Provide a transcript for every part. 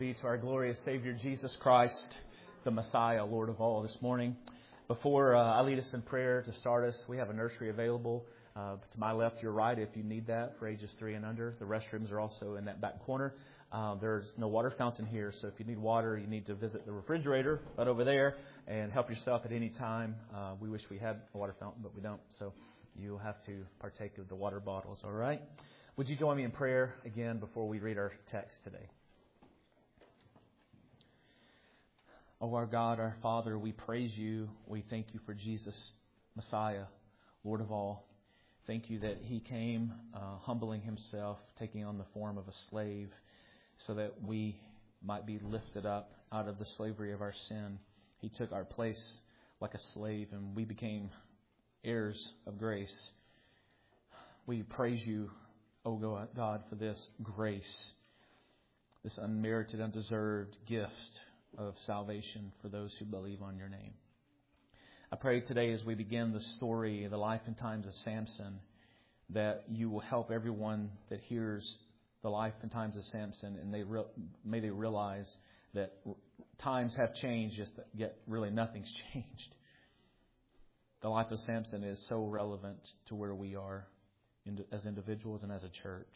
Be to our glorious Savior Jesus Christ, the Messiah, Lord of all, this morning. Before I lead us in prayer to start us, we have a nursery available to my left, your right, if you need that for ages 3 and under. The restrooms are also in that back corner. There's no water fountain here, so if you need water, you need to visit the refrigerator right over there and help yourself at any time. We wish we had a water fountain, but we don't, so you'll have to partake of the water bottles, all right? Would you join me in prayer again before we read our text today? Oh, our God, our Father, we praise you. We thank you for Jesus, Messiah, Lord of all. Thank you that He came humbling Himself, taking on the form of a slave, so that we might be lifted up out of the slavery of our sin. He took our place like a slave, and we became heirs of grace. We praise you, oh God, for this grace, this unmerited, undeserved gift of salvation for those who believe on your name. I pray today as we begin the story, the life and times of Samson, that you will help everyone that hears the life and times of Samson, and may they realize that times have changed, yet really nothing's changed. The life of Samson is so relevant to where we are as individuals and as a church.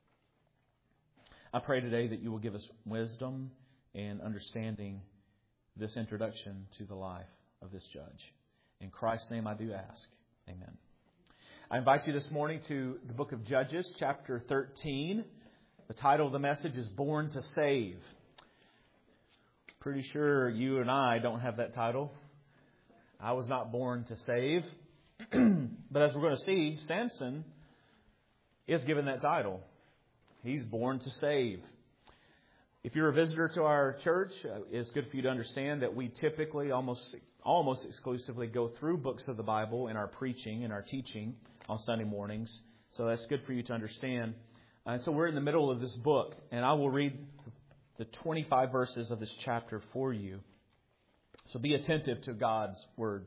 I pray today that you will give us wisdom and understanding this introduction to the life of this judge. In Christ's name I do ask. Amen. I invite you this morning to the book of Judges, chapter 13. The title of the message is Born to Save. Pretty sure you and I don't have that title. I was not born to save. But as we're going to see, Samson is given that title. He's born to save. If you're a visitor to our church, it's good for you to understand that we typically almost exclusively go through books of the Bible in our preaching and our teaching on Sunday mornings. So that's good for you to understand. So we're in the middle of this book, and I will read the 25 verses of this chapter for you. So be attentive to God's word.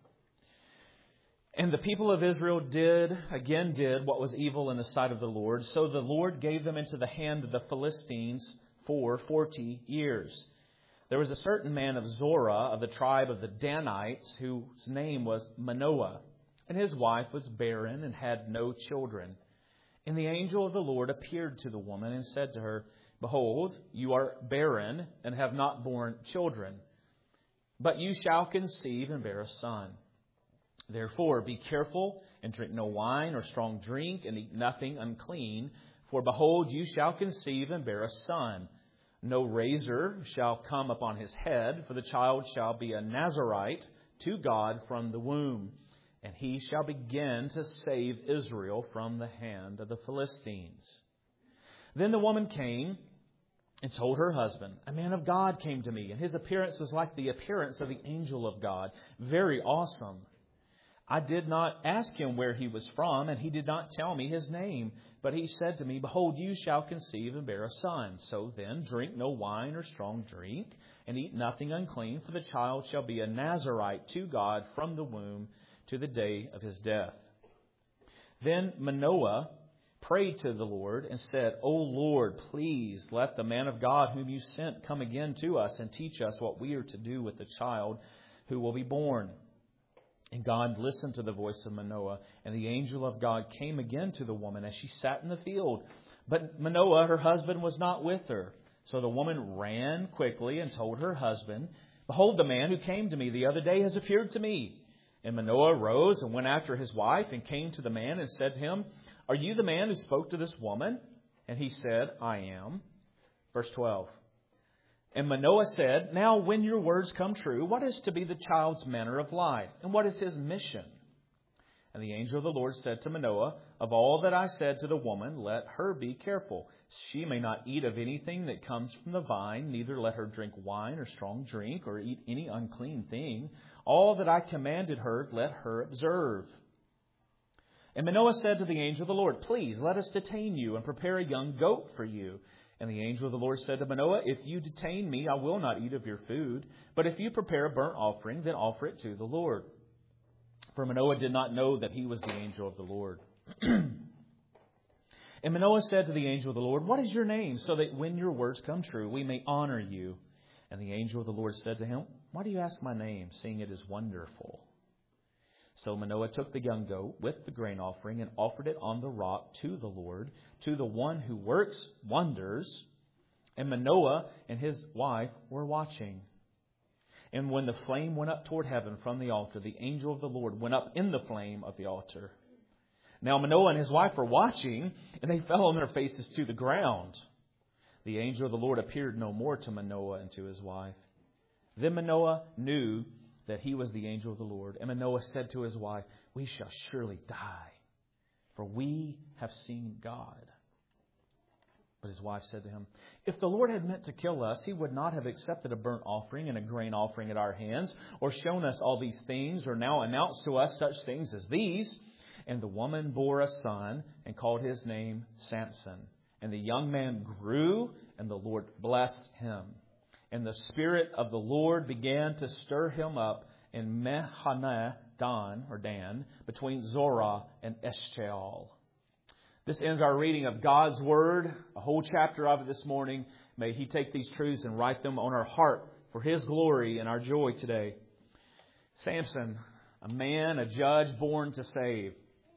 And the people of Israel did what was evil in the sight of the Lord. So the Lord gave them into the hand of the Philistines for 40 years. There was a certain man of Zorah of the tribe of the Danites whose name was Manoah, and his wife was barren and had no children. And the angel of the Lord appeared to the woman and said to her, Behold, you are barren and have not borne children, but you shall conceive and bear a son. Therefore be careful and drink no wine or strong drink and eat nothing unclean, for behold, you shall conceive and bear a son. No razor shall come upon his head, for the child shall be a Nazirite to God from the womb, and he shall begin to save Israel from the hand of the Philistines. Then the woman came and told her husband, A man of God came to me, and his appearance was like the appearance of the angel of God, very awesome. I did not ask him where he was from, and he did not tell me his name. But he said to me, Behold, you shall conceive and bear a son. So then drink no wine or strong drink, and eat nothing unclean, for the child shall be a Nazirite to God from the womb to the day of his death. Then Manoah prayed to the Lord and said, O Lord, please let the man of God whom you sent come again to us and teach us what we are to do with the child who will be born. And God listened to the voice of Manoah, and the angel of God came again to the woman as she sat in the field. But Manoah, her husband, was not with her. So the woman ran quickly and told her husband, Behold, the man who came to me the other day has appeared to me. And Manoah rose and went after his wife and came to the man and said to him, Are you the man who spoke to this woman? And he said, I am. Verse 12. And Manoah said, Now when your words come true, what is to be the child's manner of life? And what is his mission? And the angel of the Lord said to Manoah, Of all that I said to the woman, let her be careful. She may not eat of anything that comes from the vine, neither let her drink wine or strong drink, or eat any unclean thing. All that I commanded her, let her observe. And Manoah said to the angel of the Lord, Please, let us detain you and prepare a young goat for you. And the angel of the Lord said to Manoah, If you detain me, I will not eat of your food. But if you prepare a burnt offering, then offer it to the Lord. For Manoah did not know that he was the angel of the Lord. And Manoah said to the angel of the Lord, "What is your name, so that when your words come true, we may honor you?" And the angel of the Lord said to him, "Why do you ask my name, seeing it is wonderful?" So Manoah took the young goat with the grain offering and offered it on the rock to the Lord, to the one who works wonders. And Manoah and his wife were watching. And when the flame went up toward heaven from the altar, the angel of the Lord went up in the flame of the altar. Now Manoah and his wife were watching, and they fell on their faces to the ground. The angel of the Lord appeared no more to Manoah and to his wife. Then Manoah knew that he was the angel of the Lord. And Manoah said to his wife, "We shall surely die, for we have seen God." But his wife said to him, "If the Lord had meant to kill us, He would not have accepted a burnt offering and a grain offering at our hands, or shown us all these things, or now announced to us such things as these." And the woman bore a son and called his name Samson. And the young man grew, and the Lord blessed him. And the Spirit of the Lord began to stir him up in Mahaneh Dan, between Zorah and Eshtaol. This ends our reading of God's Word, a whole chapter of it this morning. May He take these truths and write them on our heart for His glory and our joy today. Samson, a man, a judge born to save.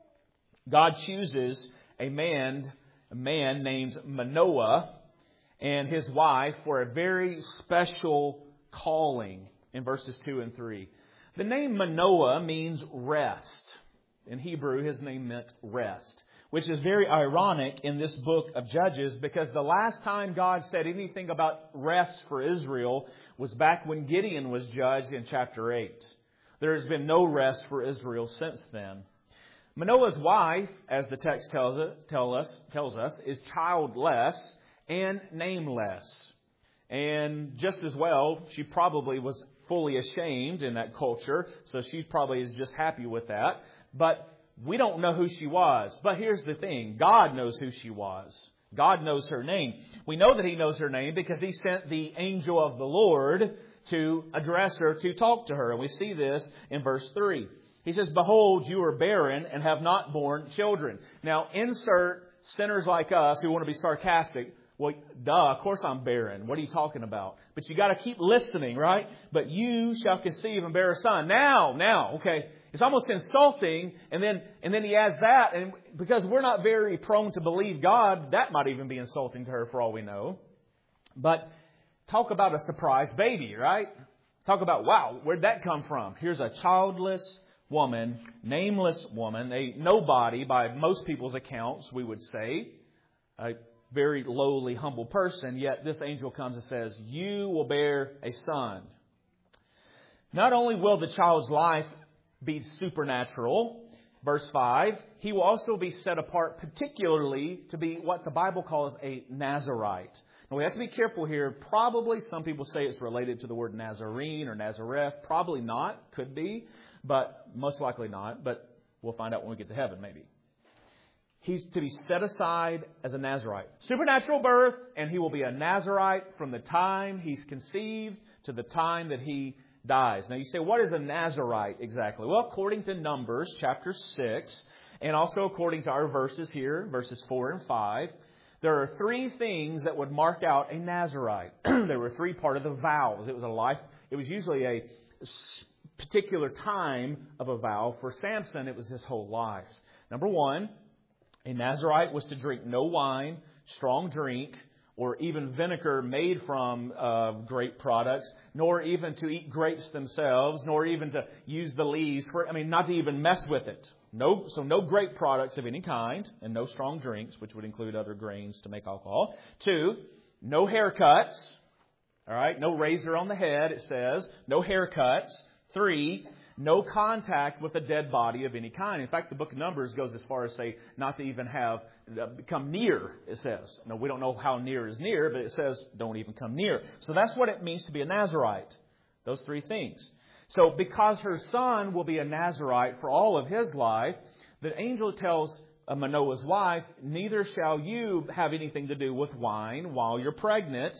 God chooses a man named Manoah and his wife for a very special calling in verses 2 and 3. The name Manoah means rest. In Hebrew, his name meant rest, which is very ironic in this book of Judges, because the last time God said anything about rest for Israel was back when Gideon was judged in chapter 8. There has been no rest for Israel since then. Manoah's wife, as the text tells us, is childless and nameless. And just as well, she probably was fully ashamed in that culture, so she probably is just happy with that. But we don't know who she was. But here's the thing. God knows who she was. God knows her name. We know that He knows her name because He sent the angel of the Lord to address her, to talk to her. And we see this in verse 3. He says, "Behold, you are barren and have not borne children." Now, insert sinners like us who want to be sarcastic. Well, of course I'm barren. What are you talking about? But you got to keep listening, right? "But you shall conceive and bear a son." Now, okay. It's almost insulting. And then he adds that. And because we're not very prone to believe God, that might even be insulting to her for all we know. But talk about a surprise baby, right? Talk about, wow, where'd that come from? Here's a childless woman, nameless woman, a nobody by most people's accounts, we would say. A very lowly, humble person. Yet this angel comes and says, "You will bear a son." Not only will the child's life be supernatural, verse 5, he will also be set apart particularly to be what the Bible calls a Nazarite. Now we have to be careful here. Probably some people say it's related to the word Nazarene or Nazareth. Probably not. Could be. But most likely not. But we'll find out when we get to heaven, maybe. He's to be set aside as a Nazarite. Supernatural birth, and he will be a Nazarite from the time he's conceived to the time that he dies. Now you say, what is a Nazarite exactly? Well, according to Numbers chapter 6, and also according to our verses here, verses 4 and 5, there are three things that would mark out a Nazarite. There were three part of the vows. It was usually a particular time of a vow. For Samson, it was his whole life. Number one, a Nazarite was to drink no wine, strong drink, or even vinegar made from grape products, nor even to eat grapes themselves, nor even to use the leaves, not to even mess with it. No grape products of any kind, and no strong drinks, which would include other grains to make alcohol. 2, no haircuts. All right, no razor on the head, it says. No haircuts. 3, no contact with a dead body of any kind. In fact, the book of Numbers goes as far as say not to even come near, it says. Now, we don't know how near is near, but it says don't even come near. So that's what it means to be a Nazarite. Those three things. So because her son will be a Nazarite for all of his life, the angel tells Manoah's wife, neither shall you have anything to do with wine while you're pregnant,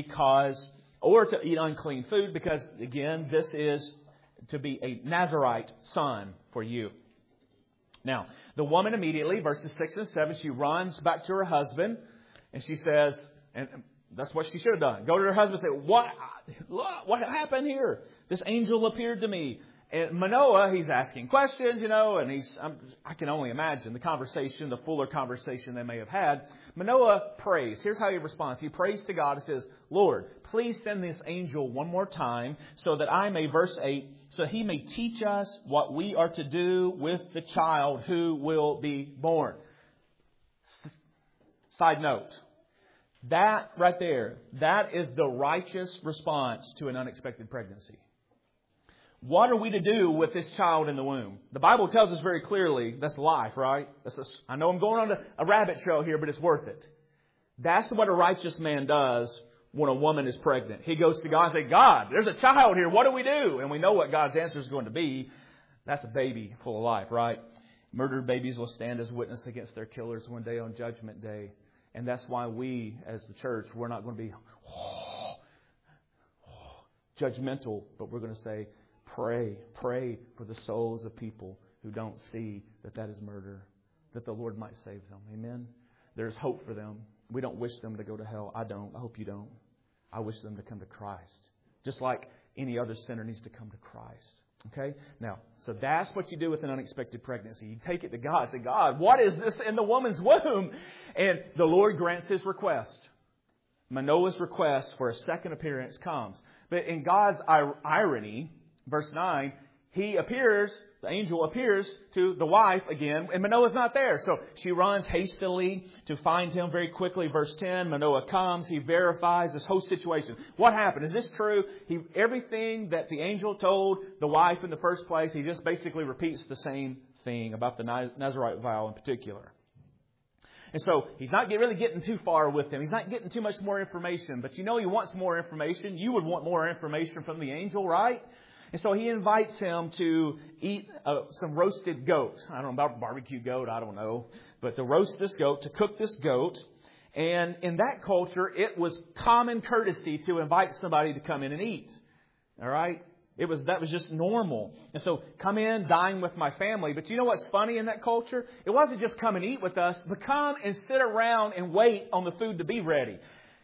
or to eat unclean food, because again, this is to be a Nazarite son for you. Now, the woman immediately, verses 6 and 7, she runs back to her husband and she says, and that's what she should have done. Go to her husband and say, what happened here? This angel appeared to me. And Manoah, he's asking questions, and I can only imagine the conversation, the fuller conversation they may have had. Manoah prays. Here's how he responds. He prays to God and says, Lord, please send this angel one more time so that I may, verse 8, so he may teach us what we are to do with the child who will be born. Side note. That right there, that is the righteous response to an unexpected pregnancy. What are we to do with this child in the womb? The Bible tells us very clearly that's life, right? I know I'm going on a rabbit trail here, but it's worth it. That's what a righteous man does when a woman is pregnant. He goes to God and says, God, there's a child here. What do we do? And we know what God's answer is going to be. That's a baby full of life, right? Murdered babies will stand as witness against their killers one day on Judgment Day. And that's why we, as the church, we're not going to be judgmental, but we're going to say, pray for the souls of people who don't see that is murder, that the Lord might save them. Amen? There's hope for them. We don't wish them to go to hell. I don't. I hope you don't. I wish them to come to Christ. Just like any other sinner needs to come to Christ. Okay? Now, so that's what you do with an unexpected pregnancy. You take it to God. Say, God, what is this in the woman's womb? And the Lord grants his request. Manoah's request for a second appearance comes. But in God's irony, verse 9, the angel appears to the wife again, and Manoah's not there. So she runs hastily to find him very quickly. Verse 10, Manoah comes, he verifies this whole situation. What happened? Is this true? Everything that the angel told the wife in the first place, he just basically repeats the same thing about the Nazirite vow in particular. And so he's not really getting too far with him. He's not getting too much more information. But he wants more information. You would want more information from the angel, right? And so he invites him to eat some roasted goat. I don't know about barbecue goat. I don't know. But to roast this goat, to cook this goat. And in that culture, it was common courtesy to invite somebody to come in and eat. All right? That was just normal. And so come in, dine with my family. But you know what's funny in that culture? It wasn't just come and eat with us, but come and sit around and wait on the food to be ready.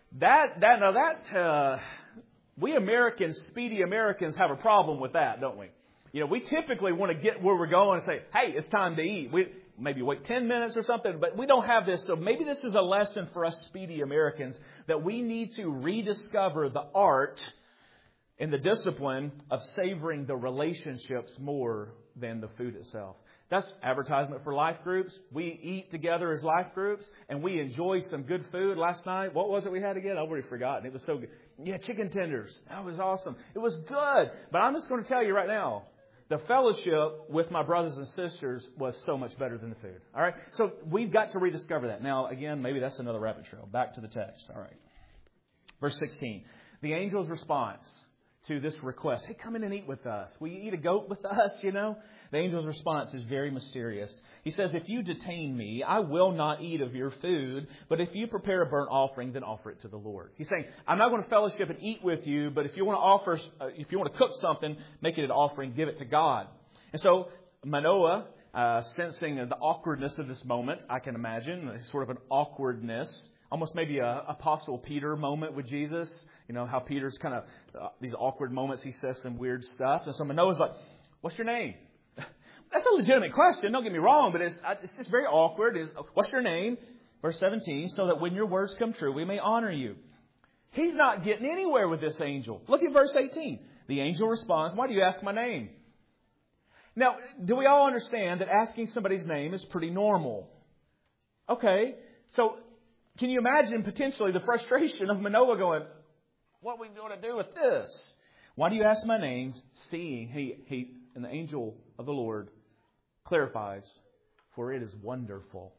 We Americans, speedy Americans, have a problem with that, don't we? We typically want to get where we're going and say, hey, it's time to eat. We maybe wait 10 minutes or something, but we don't have this. So maybe this is a lesson for us speedy Americans that we need to rediscover the art and the discipline of savoring the relationships more than the food itself. That's advertisement for life groups. We eat together as life groups, and we enjoy some good food. Last night, what was it we had again? I've already forgotten. It was so good. Yeah, chicken tenders. That was awesome. It was good. But I'm just going to tell you right now, the fellowship with my brothers and sisters was so much better than the food. All right? So we've got to rediscover that. Now, again, maybe that's another rabbit trail. Back to the text. All right. Verse 16. The angel's response to this request. Hey, come in and eat with us. Will you eat a goat with us, The angel's response is very mysterious. He says, if you detain me, I will not eat of your food. But if you prepare a burnt offering, then offer it to the Lord. He's saying, I'm not going to fellowship and eat with you. But if you want to cook something, make it an offering, give it to God. And so Manoah, sensing the awkwardness of this moment, I can imagine, sort of an awkwardness. Almost maybe a Apostle Peter moment with Jesus. How Peter's kind of these awkward moments. He says some weird stuff. And so Manoah's like, what's your name? That's a legitimate question. Don't get me wrong. But it's just very awkward. What's your name? Verse 17. So that when your words come true, we may honor you. He's not getting anywhere with this angel. Look at verse 18. The angel responds, why do you ask my name? Now, do we all understand that asking somebody's name is pretty normal? Okay. So can you imagine potentially the frustration of Manoah going, what are we going to do with this? Why do you ask my name? Seeing he and the angel of the Lord clarifies, for it is wonderful.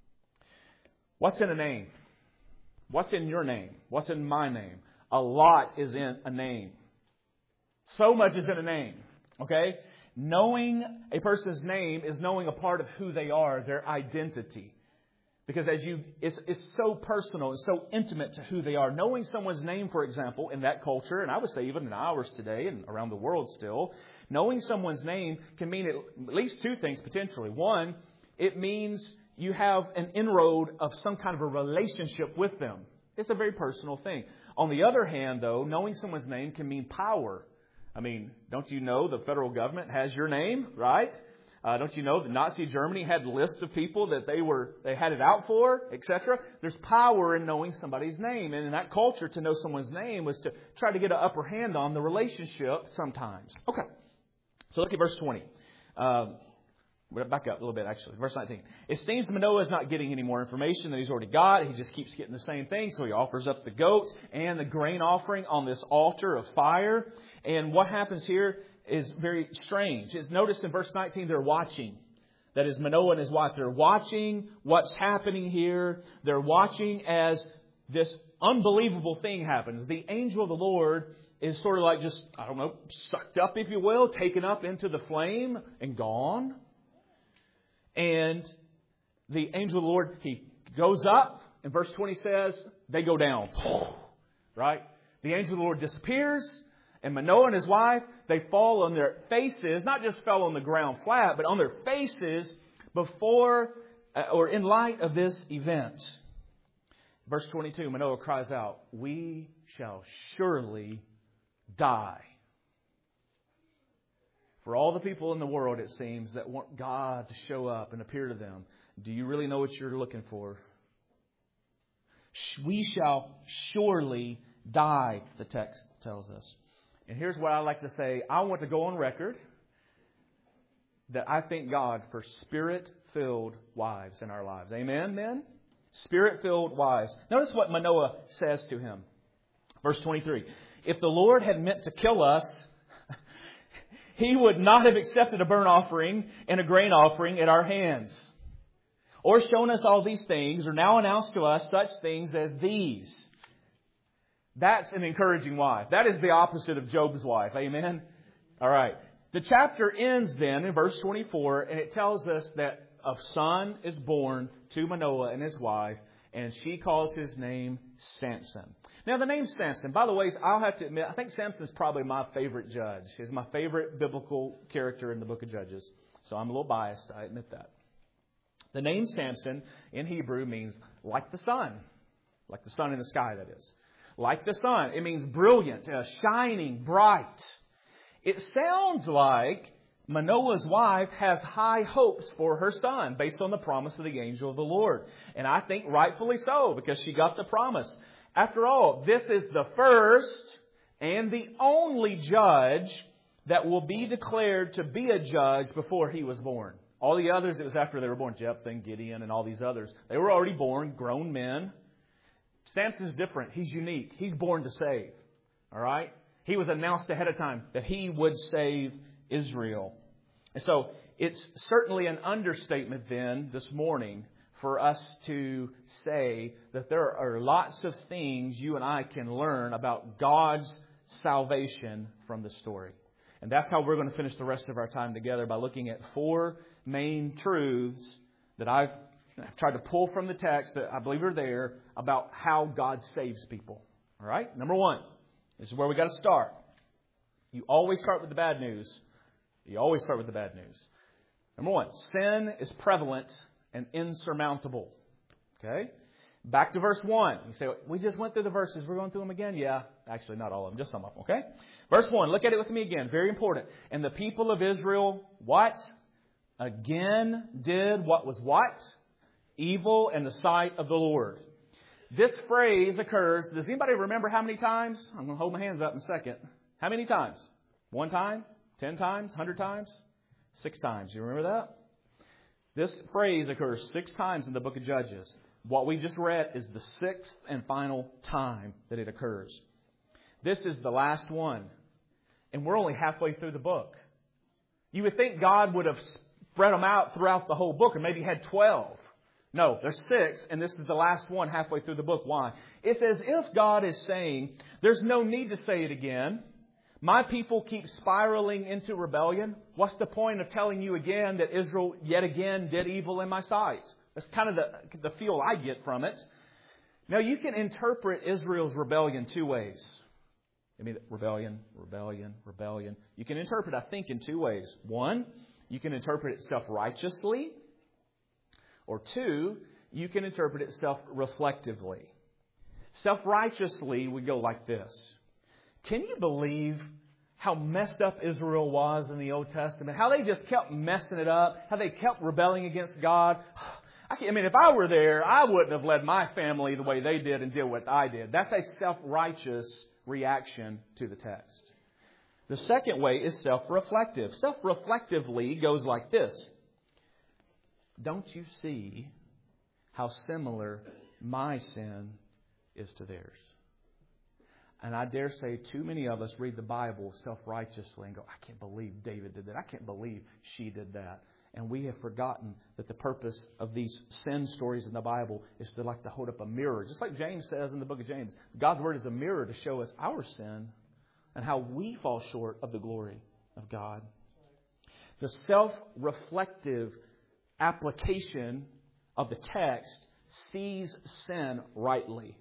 What's in a name? What's in your name? What's in my name? A lot is in a name. So much is in a name. Okay? Knowing a person's name is knowing a part of who they are, their identity. Because it's so personal, it's so intimate to who they are. Knowing someone's name, for example, in that culture, and I would say even in ours today and around the world still, knowing someone's name can mean at least two things potentially. One, It means you have an inroad of some kind of a relationship with them. It's a very personal thing. On the other hand, though, knowing someone's name can mean power. I mean, don't you know the federal government has your name, right? Don't you know that Nazi Germany had lists of people that they had it out for, etc.? There's power in knowing somebody's name. And in that culture, to know someone's name was to try to get an upper hand on the relationship sometimes. Okay. So look at verse 20. We'll back up a little bit, actually. Verse 19. It seems Manoah is not getting any more information than he's already got. He just keeps getting the same thing. So he offers up the goat and the grain offering on this altar of fire. And what happens here is very strange. Notice in verse 19, they're watching. That is Manoah and his wife. They're watching what's happening here. They're watching as this unbelievable thing happens. The angel of the Lord is sort of like just, sucked up, if you will, taken up into the flame and gone. And the angel of the Lord, he goes up, and verse 20 says, they go down. Right? The angel of the Lord disappears, and Manoah and his wife, they fall on their faces, not just fell on the ground flat, but on their faces before or in light of this event. Verse 22, Manoah cries out, we shall surely die. For all the people in the world, it seems, that want God to show up and appear to them, do you really know what you're looking for? We shall surely die, the text tells us. And here's what I like to say. I want to go on record that I thank God for Spirit-filled wives in our lives. Amen, men? Spirit-filled wives. Notice what Manoah says to him. Verse 23. If the Lord had meant to kill us, He would not have accepted a burnt offering and a grain offering at our hands, or shown us all these things, or now announced to us such things as these. That's an encouraging wife. That is the opposite of Job's wife. Amen? All right. The chapter ends then in verse 24, and it tells us that a son is born to Manoah and his wife, and she calls his name Samson. Now, the name Samson, by the way, I'll have to admit, I think Samson's probably my favorite judge. He's my favorite biblical character in the book of Judges. So I'm a little biased, I admit that. The name Samson in Hebrew means like the sun. Like the sun in the sky, that is. Like the sun. It means brilliant, shining, bright. It sounds like Manoah's wife has high hopes for her son based on the promise of the angel of the Lord. And I think rightfully so, because she got the promise. After all, this is the first and the only judge that will be declared to be a judge before he was born. All the others, it was after they were born. Jephthah and Gideon and all these others. They were already born, grown men. Samson's different. He's unique. He's born to save. All right? He was announced ahead of time that he would save Israel. And so it's certainly an understatement then this morning for us to say that there are lots of things you and I can learn about God's salvation from the story. And that's how we're going to finish the rest of our time together, by looking at four main truths that I've tried to pull from the text that I believe are there about how God saves people. All right? Number one, this is where we got to start. You always start with the bad news. You always start with the bad news. Number one, sin is prevalent and insurmountable. Okay? Back to verse 1. You say, we just went through the verses. We're going through them again? Yeah. Actually, not all of them. Just some of them. Okay? Verse 1. Look at it with me again. Very important. And the people of Israel, what? Again did what was what? Evil in the sight of the Lord. This phrase occurs. Does anybody remember how many times? I'm going to hold my hands up in a second. How many times? 1 time? 10 times? 100 times? 6 times. You remember that? This phrase occurs 6 times in the book of Judges. What we just read is the 6th and final time that it occurs. This is the last one. And we're only halfway through the book. You would think God would have spread them out throughout the whole book, or maybe had 12. No, there's 6, and this is the last one halfway through the book. Why? It's as if God is saying, there's no need to say it again. My people keep spiraling into rebellion. What's the point of telling you again that Israel yet again did evil in my sight? That's kind of the feel I get from it. Now, you can interpret Israel's rebellion 2 ways. I mean, rebellion. You can interpret, I think, in 2 ways. One, you can interpret it self-righteously. Or two, you can interpret it self-reflectively. Self-righteously, we go like this. Can you believe how messed up Israel was in the Old Testament? How they just kept messing it up? How they kept rebelling against God? If I were there, I wouldn't have led my family the way they did and did what I did. That's a self-righteous reaction to the text. The second way is self-reflective. Self-reflectively goes like this. Don't you see how similar my sin is to theirs? And I dare say too many of us read the Bible self-righteously and go, I can't believe David did that. I can't believe she did that. And we have forgotten that the purpose of these sin stories in the Bible is to hold up a mirror. Just like James says in the book of James, God's Word is a mirror to show us our sin and how we fall short of the glory of God. The self-reflective application of the text sees sin rightly.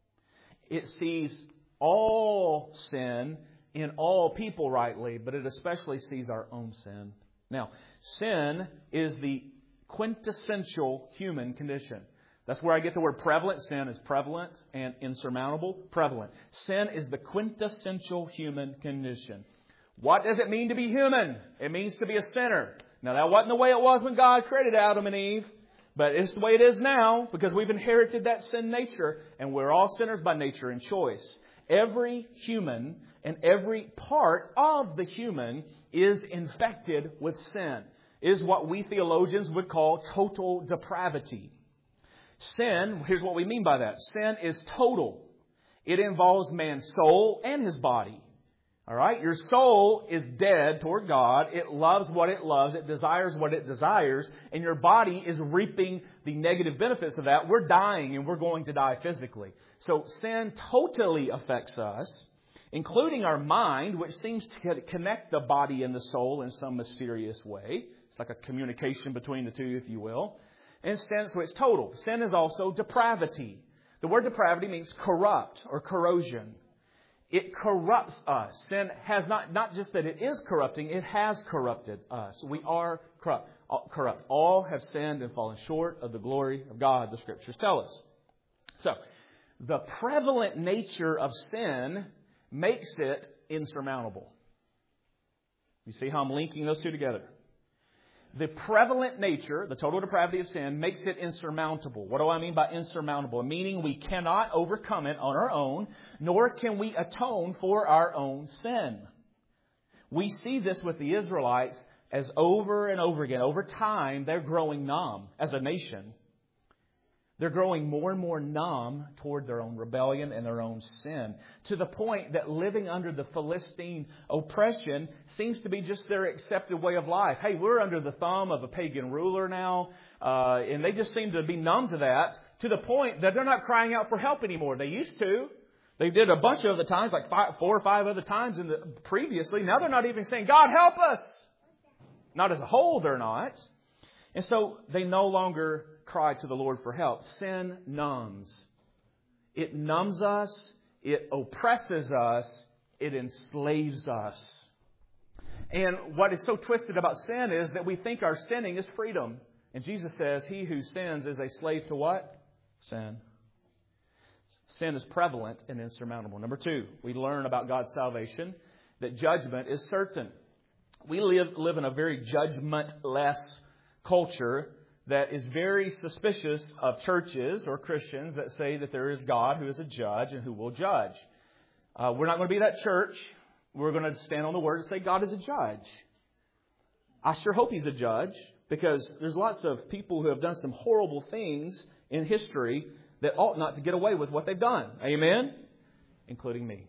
It sees all sin in all people rightly, but it especially sees our own sin. Now, sin is the quintessential human condition. That's where I get the word prevalent. Sin is prevalent and insurmountable. Prevalent. Sin is the quintessential human condition. What does it mean to be human? It means to be a sinner. Now, that wasn't the way it was when God created Adam and Eve, but it's the way it is now because we've inherited that sin nature, and we're all sinners by nature and choice. Every human and every part of the human is infected with sin. It is what we theologians would call total depravity. Sin, here's what we mean by that. Sin is total. It involves man's soul and his body. All right? Your soul is dead toward God. It loves what it loves. It desires what it desires. And your body is reaping the negative benefits of that. We're dying and we're going to die physically. So sin totally affects us, including our mind, which seems to connect the body and the soul in some mysterious way. It's like a communication between the two, if you will. And sin, so it's total. Sin is also depravity. The word depravity means corrupt or corrosion. It corrupts us. Sin has not just that it is corrupting, it has corrupted us. We are corrupt. All have sinned and fallen short of the glory of God, the Scriptures tell us. So, the prevalent nature of sin makes it insurmountable. You see how I'm linking those two together? The prevalent nature, the total depravity of sin, makes it insurmountable. What do I mean by insurmountable? Meaning we cannot overcome it on our own, nor can we atone for our own sin. We see this with the Israelites as over and over again. Over time, they're growing numb as a nation. They're growing more and more numb toward their own rebellion and their own sin, to the point that living under the Philistine oppression seems to be just their accepted way of life. Hey, we're under the thumb of a pagan ruler now, and they just seem to be numb to that, to the point that they're not crying out for help anymore. They used to. They did a bunch of other times, like 4 or 5 other times previously. Now they're not even saying, God, help us. Not as a whole, they're not. And so they no longer cry to the Lord for help. Sin numbs. It numbs us. It oppresses us. It enslaves us. And what is so twisted about sin is that we think our sinning is freedom. And Jesus says, he who sins is a slave to what? Sin. Sin is prevalent and insurmountable. Number 2, we learn about God's salvation, that judgment is certain. We live in a very judgmentless culture that is very suspicious of churches or Christians that say that there is God who is a judge and who will judge. We're not going to be that church. We're going to stand on the Word and say God is a judge. I sure hope He's a judge, because there's lots of people who have done some horrible things in history that ought not to get away with what they've done. Amen? Including me.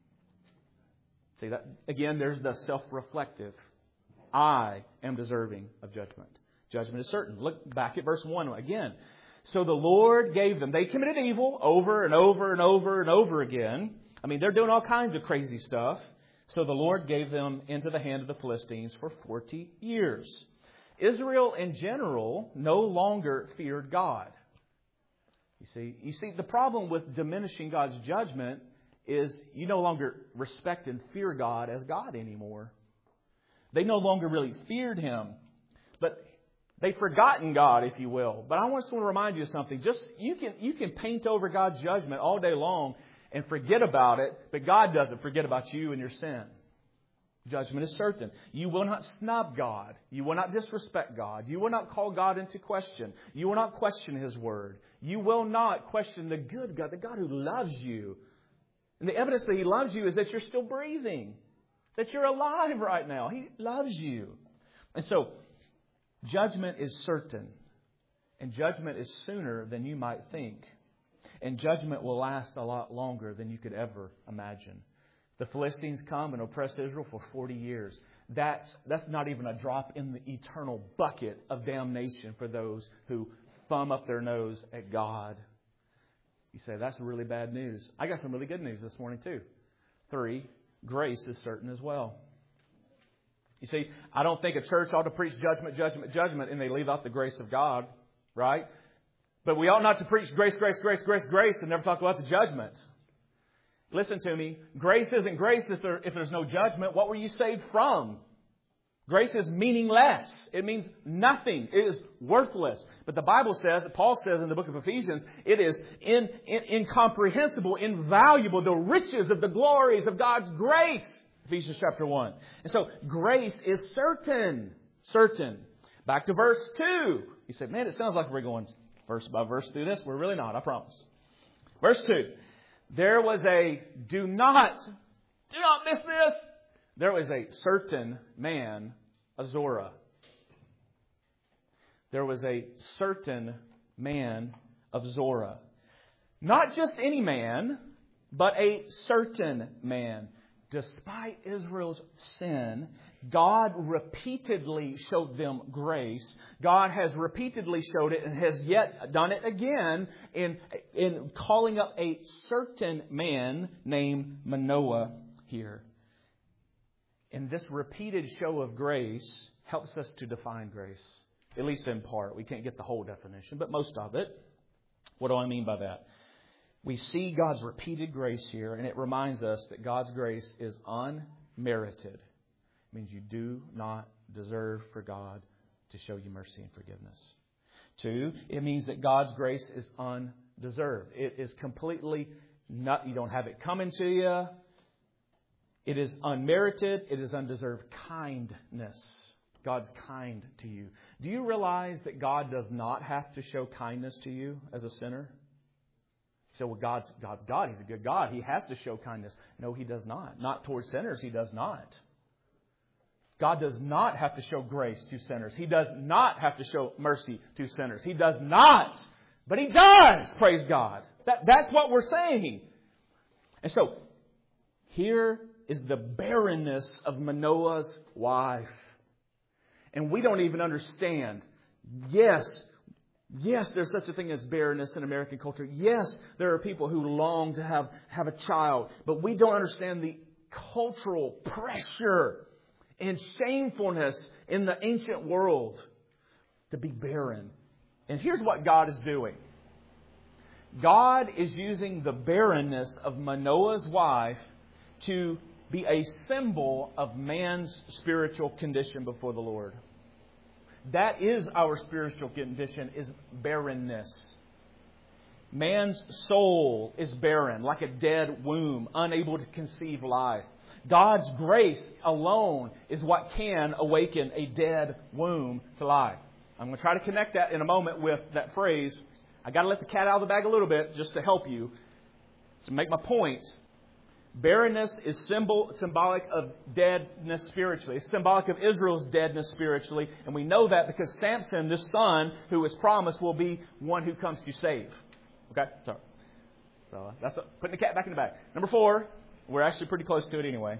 See that? Again, there's the self-reflective. I am deserving of judgment. Judgment is certain. Look back at verse 1 again. So the Lord gave them. They committed evil over and over and over and over again. I mean, they're doing all kinds of crazy stuff. So the Lord gave them into the hand of the Philistines for 40 years. Israel in general no longer feared God. You see, the problem with diminishing God's judgment is you no longer respect and fear God as God anymore. They no longer really feared Him. But They've forgotten God, if you will. But I just want to remind you of something. You can paint over God's judgment all day long and forget about it, but God doesn't forget about you and your sin. Judgment is certain. You will not snub God. You will not disrespect God. You will not call God into question. You will not question His Word. You will not question the good God, the God who loves you. And the evidence that He loves you is that you're still breathing, that you're alive right now. He loves you. And so, judgment is certain. And judgment is sooner than you might think. And judgment will last a lot longer than you could ever imagine. The Philistines come and oppress Israel for 40 years. That's not even a drop in the eternal bucket of damnation for those who thumb up their nose at God. You say, that's really bad news. I got some really good news this morning too. 3, grace is certain as well. You see, I don't think a church ought to preach judgment, judgment, judgment, and they leave out the grace of God, right? But we ought not to preach grace, grace, grace, grace, grace, and never talk about the judgment. Listen to me. Grace isn't grace if there's no judgment. What were you saved from? Grace is meaningless. It means nothing. It is worthless. But the Bible says, Paul says in the book of Ephesians, it is incomprehensible, invaluable, the riches of the glories of God's grace. Ephesians chapter 1. And so grace is certain. Certain. Back to verse 2. You said, man, it sounds like we're going verse by verse through this. We're really not, I promise. Verse 2. There was do not miss this. There was a certain man, Azorah. There was a certain man of Zorah. Not just any man, but a certain man. Despite Israel's sin, God repeatedly showed them grace. God has repeatedly showed it and has yet done it again in calling up a certain man named Manoah here. And this repeated show of grace helps us to define grace, at least in part. We can't get the whole definition, but most of it. What do I mean by that? We see God's repeated grace here, and it reminds us that God's grace is unmerited. It means you do not deserve for God to show you mercy and forgiveness. 2, it means that God's grace is undeserved. It is completely not, you don't have it coming to you. It is unmerited. It is undeserved kindness. God's kind to you. Do you realize that God does not have to show kindness to you as a sinner? You say, well, God's God. He's a good God. He has to show kindness. No, He does not. Not towards sinners. He does not. God does not have to show grace to sinners. He does not have to show mercy to sinners. He does not. But He does. Praise God. That's what we're saying. And so, here is the barrenness of Manoah's wife. And we don't even understand. Yes, there's such a thing as barrenness in American culture. Yes, there are people who long to have a child. But we don't understand the cultural pressure and shamefulness in the ancient world to be barren. And here's what God is doing. God is using the barrenness of Manoah's wife to be a symbol of man's spiritual condition before the Lord. That is our spiritual condition, is barrenness. Man's soul is barren, like a dead womb, unable to conceive life. God's grace alone is what can awaken a dead womb to life. I'm going to try to connect that in a moment with that phrase. I got to let the cat out of the bag a little bit just to help you, to make my point. Barrenness is symbolic of deadness spiritually. It's symbolic of Israel's deadness spiritually. And we know that because Samson, this son who was promised, will be one who comes to save. Okay? So that's putting the cat back in the bag. Number 4, we're actually pretty close to it anyway.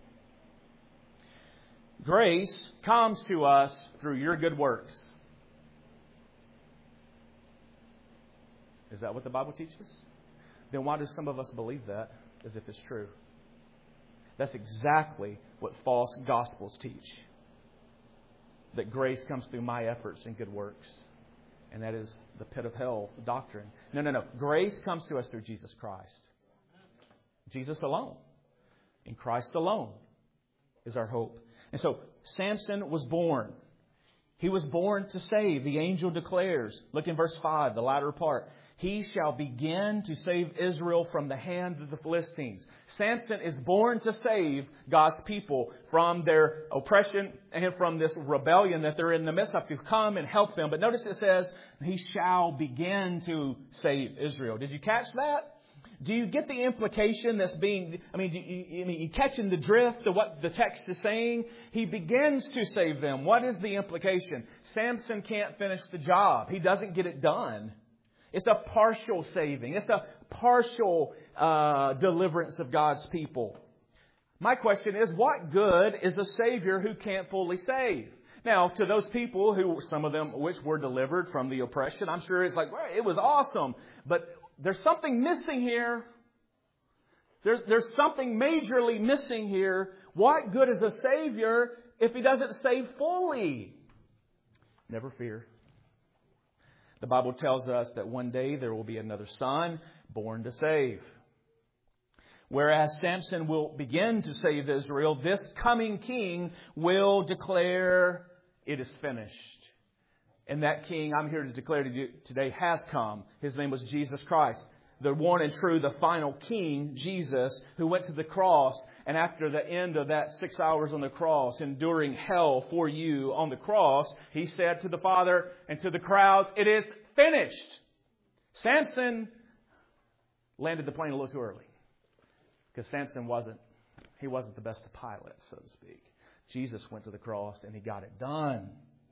Grace comes to us through your good works. Is that what the Bible teaches? Then why do some of us believe that as if it's true? That's exactly what false gospels teach. That grace comes through my efforts and good works. And that is the pit of hell doctrine. No. Grace comes to us through Jesus Christ. Jesus alone. In Christ alone is our hope. And so Samson was born. He was born to save. The angel declares, look in verse 5, the latter part. He shall begin to save Israel from the hand of the Philistines. Samson is born to save God's people from their oppression and from this rebellion that they're in the midst of, to come and help them. But notice it says, he shall begin to save Israel. Did you catch that? Do you get the implication that's being, you catching the drift of what the text is saying? He begins to save them. What is the implication? Samson can't finish the job. He doesn't get it done. It's a partial saving. It's a partial deliverance of God's people. My question is, what good is a Savior who can't fully save? Now, to those people who, some of them which were delivered from the oppression, I'm sure it's like, well, it was awesome. But there's something missing here. There's something majorly missing here. What good is a Savior if He doesn't save fully? Never fear. The Bible tells us that one day there will be another son born to save. Whereas Samson will begin to save Israel, this coming king will declare, it is finished. And that king, I'm here to declare to you today, has come. His name was Jesus Christ. The one and true, the final king, Jesus, who went to the cross. And after the end of that 6 hours on the cross, enduring hell for you on the cross, He said to the Father and to the crowd, it is finished. Samson landed the plane a little too early. Because Samson wasn't the best of pilots, so to speak. Jesus went to the cross and He got it done.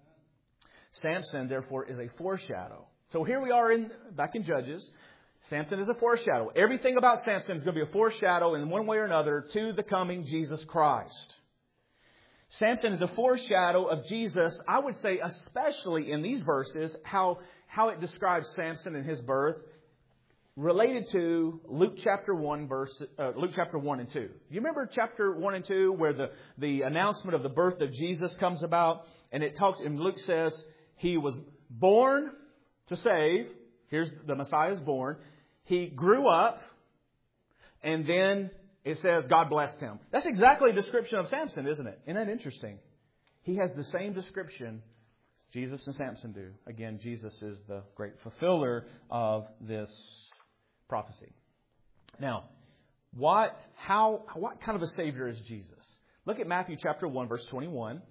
Samson, therefore, is a foreshadow. So here we are back in Judges. Samson is a foreshadow. Everything about Samson is going to be a foreshadow in one way or another to the coming Jesus Christ. Samson is a foreshadow of Jesus. I would say especially in these verses how it describes Samson and his birth related to Luke chapter 1 and 2. You remember chapter 1 and 2 where the announcement of the birth of Jesus comes about, and it talks, and Luke says He was born to save. Here's the Messiah is born. He grew up, and then it says God blessed him. That's exactly a description of Samson, isn't it? Isn't that interesting? He has the same description Jesus and Samson do. Again, Jesus is the great fulfiller of this prophecy. Now, what kind of a Savior is Jesus? Look at Matthew chapter 1, verse 21.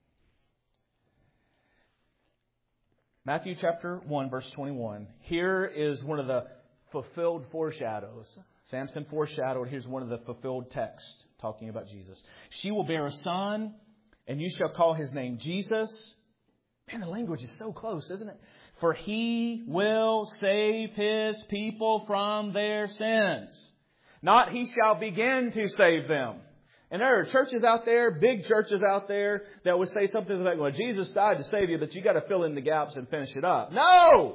Matthew chapter 1, verse 21. Here is one of the fulfilled foreshadows. Samson foreshadowed. Here's one of the fulfilled texts talking about Jesus. She will bear a son, and you shall call his name Jesus. Man, the language is so close, isn't it? For He will save His people from their sins. Not He shall begin to save them. And there are churches out there, big churches out there, that would say something like, well, Jesus died to save you, but you got to fill in the gaps and finish it up. No!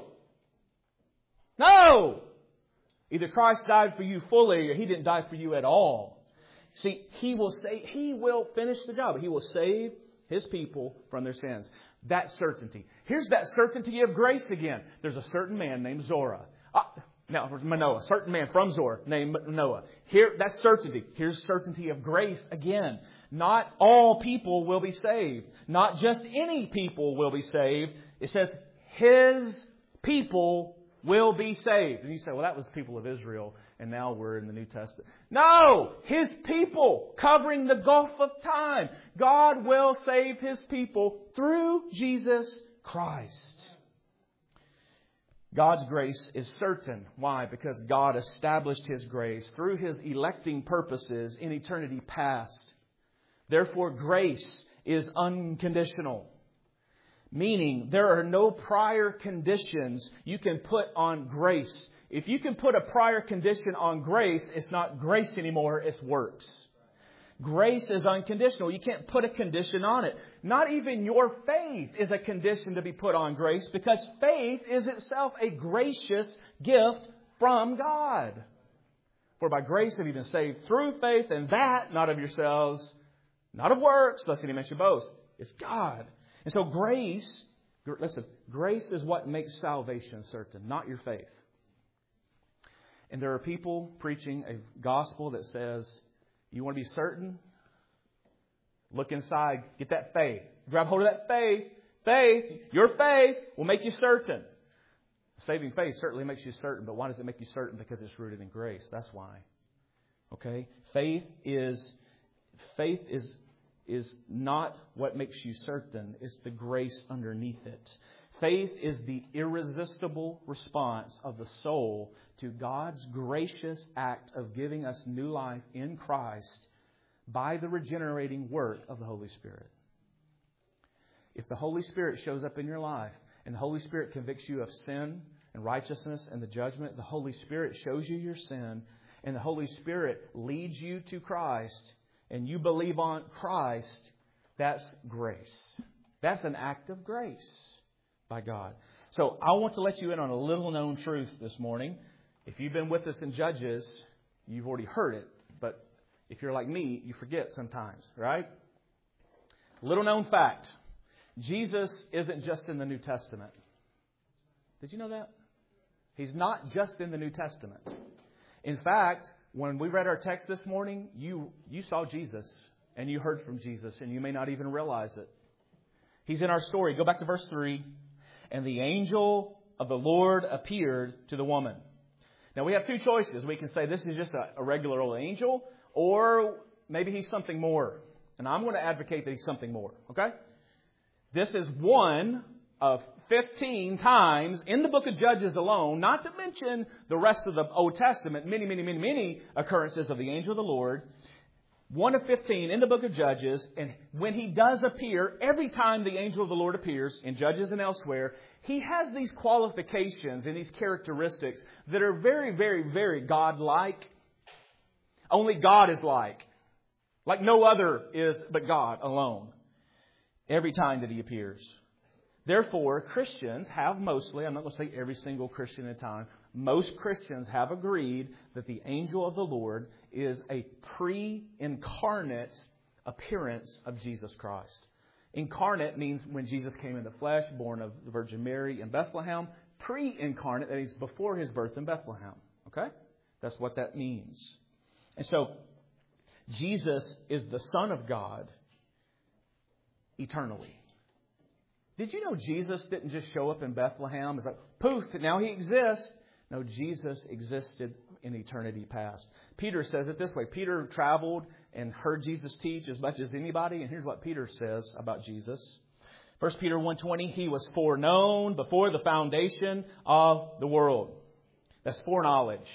No! Either Christ died for you fully or He didn't die for you at all. See, He will finish the job. He will save His people from their sins. That certainty. Here's that certainty of grace again. There's a certain man named Manoah. Certain man from Zor named Manoah. Here, that's certainty. Here's certainty of grace again. Not all people will be saved. Not just any people will be saved. It says His people will be saved. And you say, well, that was people of Israel, and now we're in the New Testament. No! His people, covering the gulf of time. God will save His people through Jesus Christ. God's grace is certain. Why? Because God established His grace through His electing purposes in eternity past. Therefore, grace is unconditional. Meaning, there are no prior conditions you can put on grace. If you can put a prior condition on grace, it's not grace anymore, it's works. Grace is unconditional. You can't put a condition on it. Not even your faith is a condition to be put on grace, because faith is itself a gracious gift from God. For by grace have you been saved through faith, and that not of yourselves, not of works, lest any man should boast. It's God. And so grace is what makes salvation certain, not your faith. And there are people preaching a gospel that says, you want to be certain? Look inside. Get that faith. Grab hold of that faith. Your faith will make you certain. Saving faith certainly makes you certain, but why does it make you certain? Because it's rooted in grace. That's why. Okay? Faith is not what makes you certain. It's the grace underneath it. Faith is the irresistible response of the soul to God's gracious act of giving us new life in Christ by the regenerating work of the Holy Spirit. If the Holy Spirit shows up in your life and the Holy Spirit convicts you of sin and righteousness and the judgment, the Holy Spirit shows you your sin, and the Holy Spirit leads you to Christ, and you believe on Christ, that's grace. That's an act of grace by God. So I want to let you in on a little known truth this morning. If you've been with us in Judges, you've already heard it. But if you're like me, you forget sometimes, right? Little known fact. Jesus isn't just in the New Testament. Did you know that? He's not just in the New Testament. In fact, when we read our text this morning, you saw Jesus and you heard from Jesus, and you may not even realize it. He's in our story. Go back to verse 3. And the angel of the Lord appeared to the woman. Now we have two choices. We can say this is just a regular old angel, or maybe he's something more. And I'm going to advocate that he's something more. Okay? This is one of 15 times in the book of Judges alone, not to mention the rest of the Old Testament, many occurrences of the angel of the Lord. 1 of 15 in the book of Judges, and when he does appear, every time the angel of the Lord appears, in Judges and elsewhere, he has these qualifications and these characteristics that are very, very, very God-like. Only God is like no other is but God alone, every time that he appears. Therefore, Christians have mostly, I'm not going to say every single Christian at a time, most Christians have agreed that the angel of the Lord is a pre-incarnate appearance of Jesus Christ. Incarnate means when Jesus came in the flesh, born of the Virgin Mary in Bethlehem. Pre-incarnate, that means before his birth in Bethlehem. Okay? That's what that means. And so, Jesus is the Son of God eternally. Did you know Jesus didn't just show up in Bethlehem? It's like, poof, now he exists. No, Jesus existed in eternity past. Peter says it this way. Peter traveled and heard Jesus teach as much as anybody. And here's what Peter says about Jesus. 1 Peter 1:20, he was foreknown before the foundation of the world. That's foreknowledge.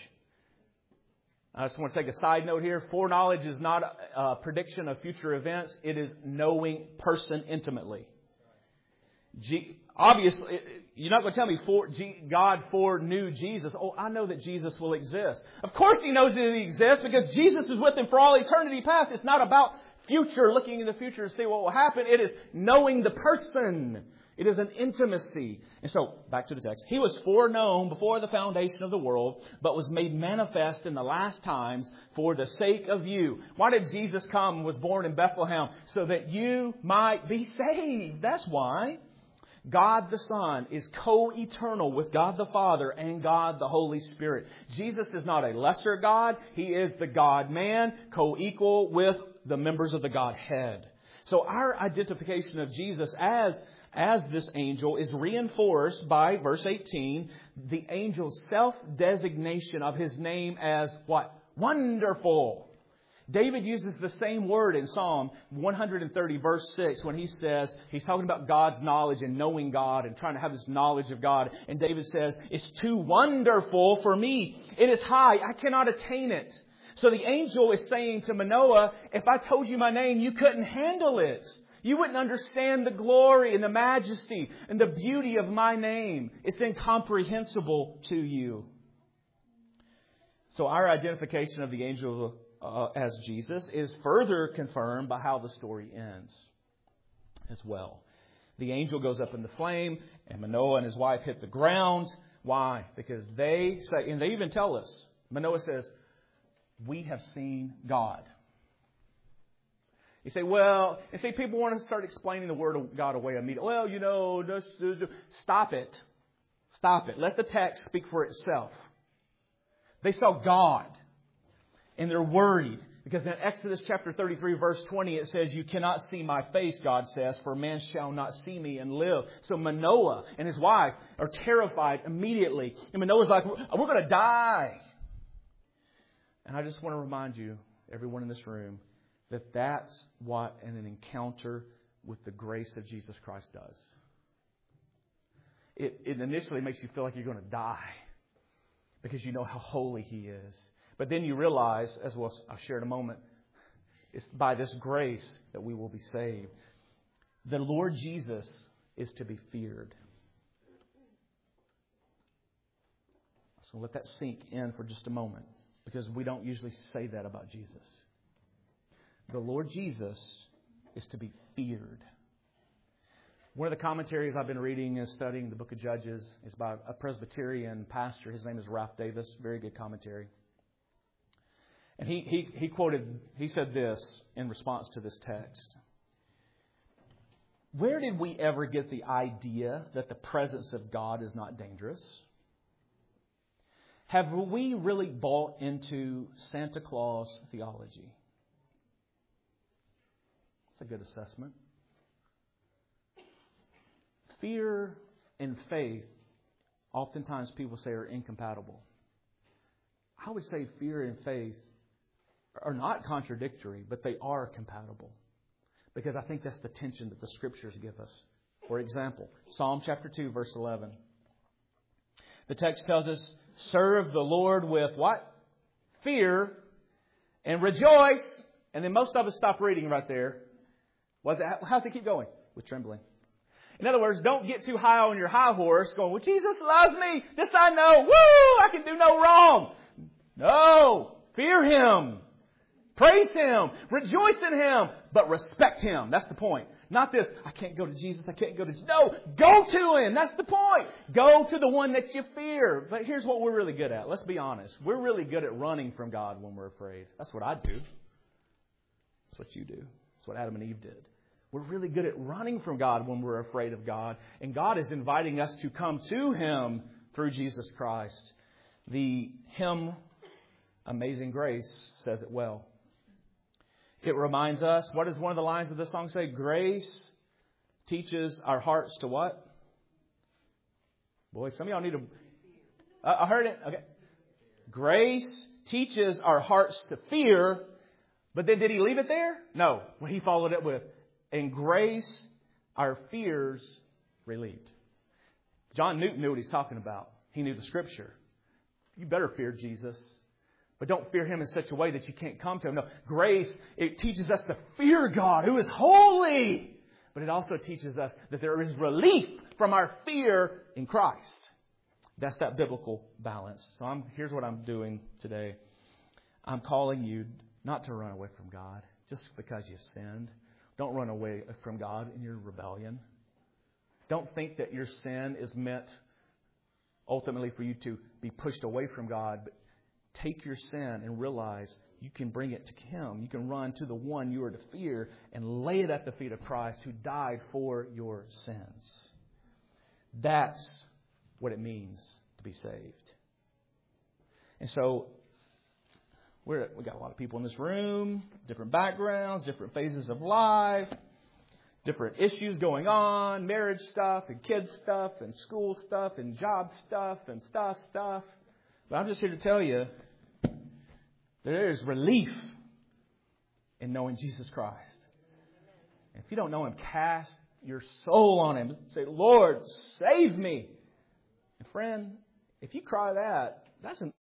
I just want to take a side note here. Foreknowledge is not a prediction of future events. It is knowing person intimately. Obviously, you're not going to tell me God foreknew Jesus. Oh, I know that Jesus will exist. Of course he knows that he exists because Jesus is with him for all eternity past. It's not about future, looking in the future to see what will happen. It is knowing the person. It is an intimacy. And so, back to the text. He was foreknown before the foundation of the world, but was made manifest in the last times for the sake of you. Why did Jesus come and was born in Bethlehem? So that you might be saved. That's why. God the Son is co-eternal with God the Father and God the Holy Spirit. Jesus is not a lesser God. He is the God-man, co-equal with the members of the Godhead. So our identification of Jesus as this angel is reinforced by verse 18, the angel's self-designation of his name as what? Wonderful. David uses the same word in Psalm 130 verse 6 when he says, he's talking about God's knowledge and knowing God and trying to have this knowledge of God. And David says, it's too wonderful for me. It is high. I cannot attain it. So the angel is saying to Manoah, if I told you my name, you couldn't handle it. You wouldn't understand the glory and the majesty and the beauty of my name. It's incomprehensible to you. So our identification of the angel as Jesus is further confirmed by how the story ends as well. The angel goes up in the flame and Manoah and his wife hit the ground. Why? Because they say, and they even tell us, Manoah says, we have seen God. You say, well, and see, people want to start explaining the Word of God away immediately. Well, you know, stop it. Stop it. Let the text speak for itself. They saw God. And they're worried. Because in Exodus chapter 33, verse 20, it says, you cannot see my face, God says, for man shall not see me and live. So Manoah and his wife are terrified immediately. And Manoah's like, we're going to die. And I just want to remind you, everyone in this room, that that's what an encounter with the grace of Jesus Christ does. It initially makes you feel like you're going to die because you know how holy He is. But then you realize, as I'll share in a moment, it's by this grace that we will be saved. The Lord Jesus is to be feared. So let that sink in for just a moment, because we don't usually say that about Jesus. The Lord Jesus is to be feared. One of the commentaries I've been reading and studying the book of Judges is by a Presbyterian pastor. His name is Ralph Davis. Very good commentary. And he said this in response to this text. Where did we ever get the idea that the presence of God is not dangerous? Have we really bought into Santa Claus theology? It's a good assessment. Fear and faith, oftentimes people say, are incompatible. I would say fear and faith are not contradictory, but they are compatible. Because I think that's the tension that the Scriptures give us. For example, Psalm chapter 2, verse 11. The text tells us, serve the Lord with what? Fear and rejoice. And then most of us stop reading right there. How's it keep going? With trembling. In other words, don't get too high on your high horse going, well, Jesus loves me. This I know. Woo! I can do no wrong. No. Fear Him. Praise Him. Rejoice in Him. But respect Him. That's the point. Not this, I can't go to Jesus. I can't go to... No. Go to Him. That's the point. Go to the one that you fear. But here's what we're really good at. Let's be honest. We're really good at running from God when we're afraid. That's what I do. That's what you do. That's what Adam and Eve did. We're really good at running from God when we're afraid of God. And God is inviting us to come to Him through Jesus Christ. The hymn, Amazing Grace, says it well. It reminds us, what does one of the lines of the song say? Grace teaches our hearts to what? Boy, some of y'all need to... I heard it. Okay. Grace teaches our hearts to fear. But then did He leave it there? No. Well, He followed it with, and grace, our fears relieved. John Newton knew what he's talking about. He knew the Scripture. You better fear Jesus. But don't fear Him in such a way that you can't come to Him. No, grace, it teaches us to fear God, who is holy. But it also teaches us that there is relief from our fear in Christ. That's that biblical balance. So here's what I'm doing today. I'm calling you not to run away from God just because you've sinned. Don't run away from God in your rebellion. Don't think that your sin is meant ultimately for you to be pushed away from God. But take your sin and realize you can bring it to Him. You can run to the one you are to fear and lay it at the feet of Christ, who died for your sins. That's what it means to be saved. And so we got a lot of people in this room, different backgrounds, different phases of life, different issues going on, marriage stuff and kids stuff and school stuff and job stuff and stuff. But I'm just here to tell you that there is relief in knowing Jesus Christ. And if you don't know Him, cast your soul on Him. Say, Lord, save me. And friend, if you cry that, that's an